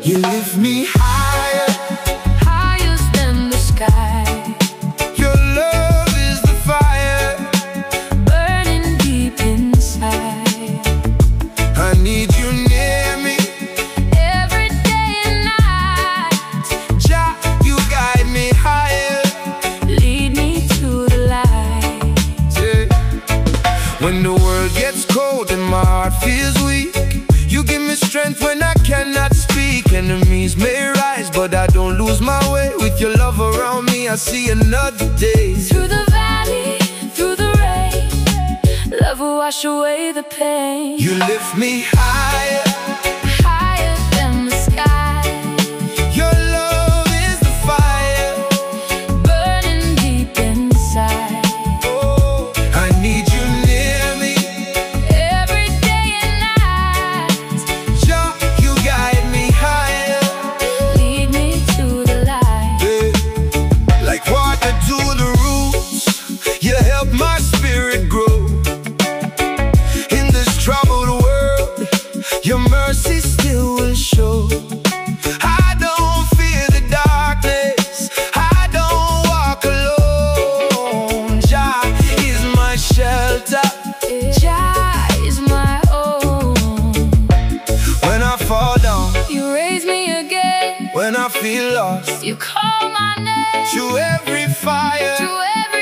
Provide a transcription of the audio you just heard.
You lift me higher, higher than the sky. your love is the fire. Burning deep inside. I need you near me, Every day and night. Jah, you guide me higher. Lead me to the light. Yeah. When the world gets cold and my heart feels weak, you give me strength when I cannot speak. Enemies may rise, but I don't lose my way. With your love around me, I see another day. Through the valley, through the rain, love will wash away the pain. You lift me higher, Higher than the sky. your love is the fire. Burning deep inside. Oh, I need you near me, Every day and night. Jah, you guide me higher. Lead me to the light. Yeah. Like water to the roots, you help my spirit grow. In this troubled world, your mercy still will show. I don't fear the darkness, I don't walk alone. Jah is my shelter Jah is my own. when I fall down, You raise me again. when I feel lost. You call my name. Through every fire, Through every